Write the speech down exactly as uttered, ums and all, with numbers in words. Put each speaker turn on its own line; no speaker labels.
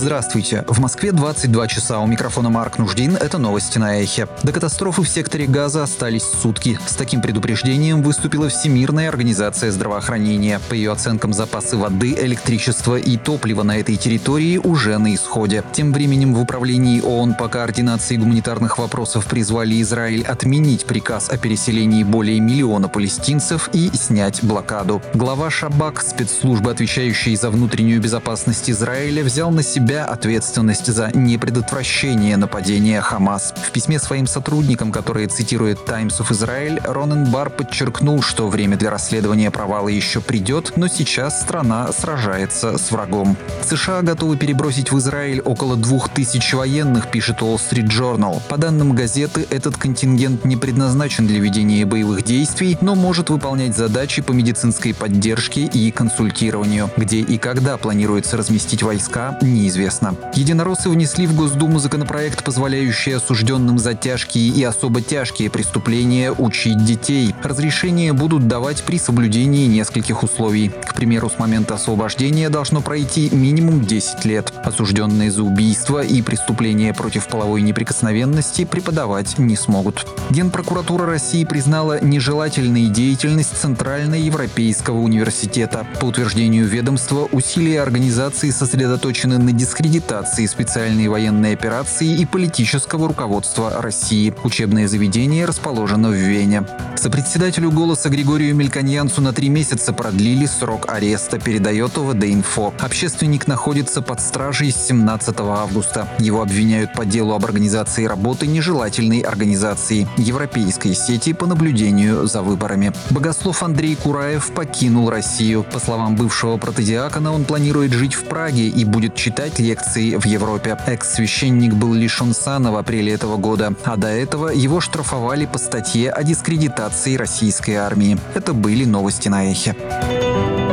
Здравствуйте. В Москве двадцать два часа. У микрофона Марк Нуждин. Это новости на Эхе. До катастрофы в секторе Газа остались сутки. С таким предупреждением выступила Всемирная организация здравоохранения. По ее оценкам, запасы воды, электричества и топлива на этой территории уже на исходе. Тем временем в управлении ООН по координации гуманитарных вопросов призвали Израиль отменить приказ о переселении более миллиона палестинцев и снять блокаду. Глава Шабак, спецслужбы, отвечающей за внутреннюю безопасность Израиля, взял на себя ответственность за непредотвращение нападения Хамас. В письме своим сотрудникам, которые цитирует Times of Israel, Ронен Бар подчеркнул, что время для расследования провала еще придет, но сейчас страна сражается с врагом. США готовы перебросить в Израиль около двух тысяч военных, пишет Wall Street Journal. По данным газеты, этот контингент не предназначен для ведения боевых действий, но может выполнять задачи по медицинской поддержке и консультированию. Где и когда планируется разместить войска, неизвестно. Единороссы внесли в Госдуму законопроект, позволяющий осужденным за тяжкие и особо тяжкие преступления учить детей. Разрешения будут давать при соблюдении нескольких условий. К примеру, с момента освобождения должно пройти минимум десять лет. Осужденные за убийство и преступления против половой неприкосновенности преподавать не смогут. Генпрокуратура России признала нежелательной деятельность Центральноевропейского университета. По утверждению ведомства, усилия организации сосредоточены на дискредитации специальной военной операции и политического руководства России. Учебное заведение расположено в Вене. Сопредседателю «Голоса» Григорию Мельконьянцу на три месяца продлили срок ареста, передает ОВД-инфо. Общественник находится под стражей с семнадцатого августа. Его обвиняют по делу об организации работы нежелательной организации Европейской сети по наблюдению за выборами. Богослов Андрей Кураев покинул Россию. По словам бывшего протодиакона, он планирует жить в Праге и будет читать лекции в Европе. Экс-священник был лишен сана в апреле этого года, а до этого его штрафовали по статье о дискредитации российской армии. Это были новости на Эхе.